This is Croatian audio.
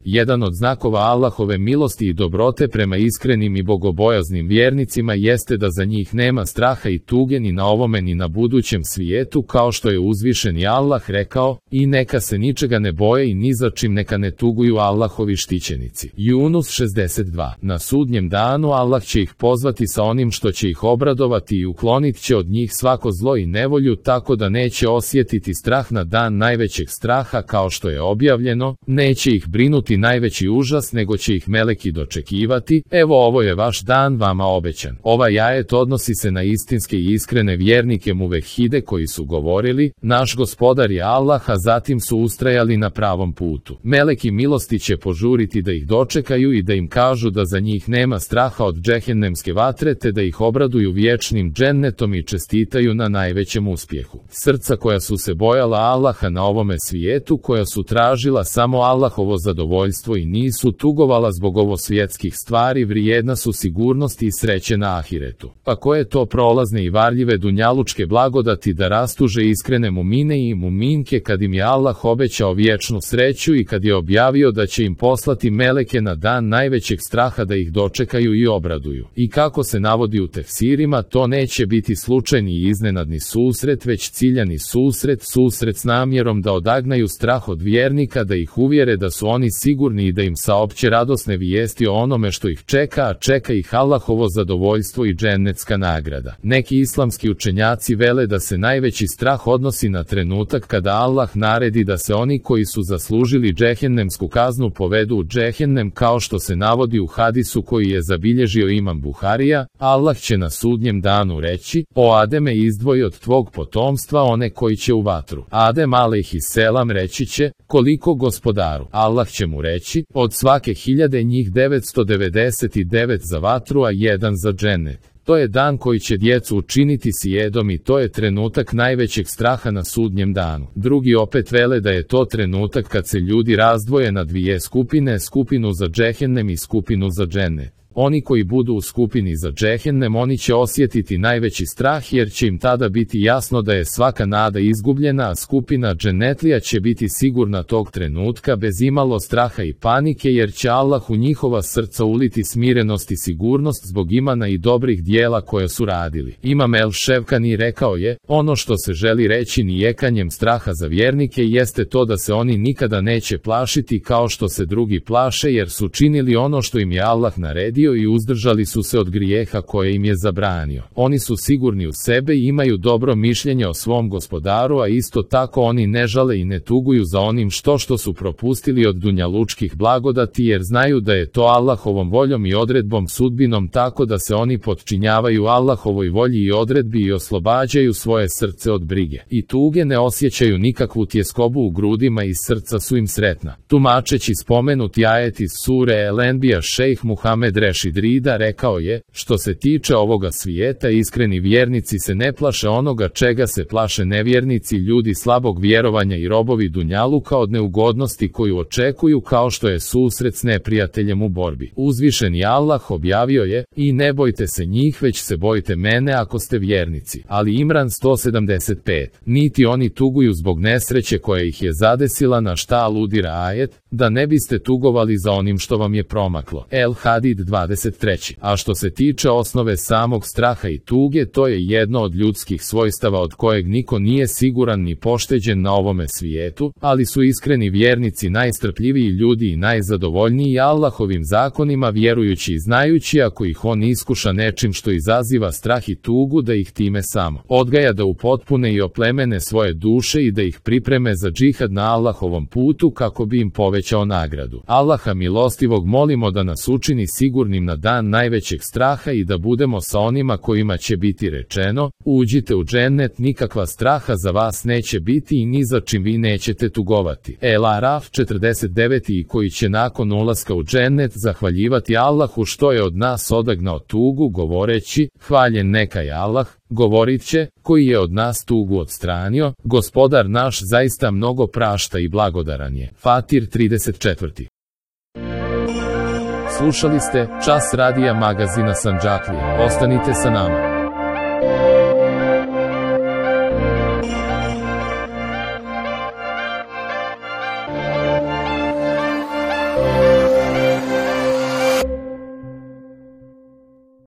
Jedan od znakova Allahove milosti i dobrote prema iskrenim i bogobojaznim vjernicima jeste da za njih nema straha i tuge ni na ovome ni na budućem svijetu, kao što je uzvišeni Allah rekao: i neka se ničega ne boje i ni za čim neka ne tuguju Allahovi štićenici. Yunus 62. Na sudnjem danu Allah će ih pozvati sa onim što će ih obradovati i uklonit će od njih svako zlo i nevolju, tako da neće osjetiti strah na dan najvećeg straha, kao što je objavljeno: neće ih brinuti najveći užas, nego će ih meleki dočekivati. Evo, ovo je vaš dan vama obećan. Ovaj ajet odnosi se na istinske i iskrene vjernike muvehide koji su govorili: naš gospodar je Allah, a zatim su ustrajali na pravom putu. Meleki milosti će požuriti da ih dočekaju i da im kažu da za njih nema straha od džehennemske vatre, te da ih obraduju vječnim džennetom i čestitaju na najvećem uspjehu. Srca koja su se bojala Allaha na ovome svijetu, koja su tražila samo Allahovo zadovoljstvo i nisu tugovala zbog ovo svjetskih stvari, vrijedna su sigurnosti i sreće na ahiretu. Pa koje to prolazne i varljive dunjalučke blagodati da rastuže iskrene mumine i muminke kad im je Allah obećao vječnu sreću i kad je objavio da će im poslati meleke na dan najvećeg straha da ih dočekaju i obraduju. I kako se navodi u tefsirima, to neće biti slučajni i iznenadni susret, već ciljani susret s namjerom da odagnaju strah od vjernika, da ih uvjere da su oni sigurni i da im saopće radosne vijesti o onome što ih čeka, a čeka ih Allahovo zadovoljstvo i džennetska nagrada. Neki islamski učenjaci vele da se najveći strah odnosi na trenutak kada Allah naredi da se oni koji su zaslužili džehennemsku kaznu povedu u džehennem, kao što se navodi u hadisu koji je zabilježio imam Buharija: Allah će na sudnjem danu reći: o Ademe, izdvoji od tvog potomstva one koji će u vatru. Adem alejhiselam reći će: koliko, gospodaru? Allah će mu reći: od svake 1000 njih 999 za vatru, a 1 za džennet. To je dan koji će djecu učiniti sjedom i to je trenutak najvećeg straha na sudnjem danu. Drugi opet vele da je to trenutak kad se ljudi razdvoje na dvije skupine, skupinu za džehennem i skupinu za džennet. Oni koji budu u skupini za džehennem, oni će osjetiti najveći strah, jer će im tada biti jasno da je svaka nada izgubljena, a skupina džennetlija će biti sigurna tog trenutka bez imalo straha i panike, jer će Allah u njihova srca uliti smirenost i sigurnost zbog imana i dobrih dijela koja su radili. Imam El Ševkani rekao je: ono što se želi reći nijekanjem straha za vjernike jeste to da se oni nikada neće plašiti kao što se drugi plaše, jer su činili ono što im je Allah naredio i uzdržali su se od grijeha koje im je zabranio. Oni su sigurni u sebe i imaju dobro mišljenje o svom gospodaru, a isto tako oni ne žale i ne tuguju za onim što su propustili od dunjalučkih blagodati, jer znaju da je to Allahovom voljom i odredbom, sudbinom, tako da se oni potčinjavaju Allahovoj volji i odredbi i oslobađaju svoje srce od brige i tuge, ne osjećaju nikakvu tjeskobu u grudima i srca su im sretna. Tumačeći spomenuti ajet iz sure El-Enbija, šejh Muhamed Rešid Rida rekao je: što se tiče ovoga svijeta, iskreni vjernici se ne plaše onoga čega se plaše nevjernici, ljudi slabog vjerovanja i robovi dunjaluka, od neugodnosti koju očekuju, kao što je susret s neprijateljem u borbi. Uzvišeni Allah objavio je: i ne bojte se njih, već se bojte mene ako ste vjernici. Ali Imran 175. Niti oni tuguju zbog nesreće koja ih je zadesila, na šta aludira ajet: da ne biste tugovali za onim što vam je promaklo. El Hadid 23. A što se tiče osnove samog straha i tuge, to je jedno od ljudskih svojstava od kojeg niko nije siguran ni pošteđen na ovome svijetu, ali su iskreni vjernici najstrpljiviji ljudi i najzadovoljniji Allahovim zakonima, vjerujući i znajući ako ih on iskuša nečim što izaziva strah i tugu, da ih time samo odgaja da upotpune i oplemene svoje duše i da ih pripreme za džihad na Allahovom putu kako bi im povećao nagradu. Allaha milostivog molimo da nas učini sigurnim na dan najvećeg straha i da budemo sa onima kojima će biti rečeno: uđite u džennet, nikakva straha za vas neće biti i ni za čim vi nećete tugovati. El Araf 49. I koji će nakon ulaska u džennet zahvaljivati Allahu što je od nas odagnao tugu, govoreći: hvaljen neka je Allah. Govorit će: koji je od nas tugu odstranio, gospodar naš zaista mnogo prašta i blagodaran je. Fatir 34. Slušali ste Čas radija magazina Sandžaklije. Ostanite sa nama.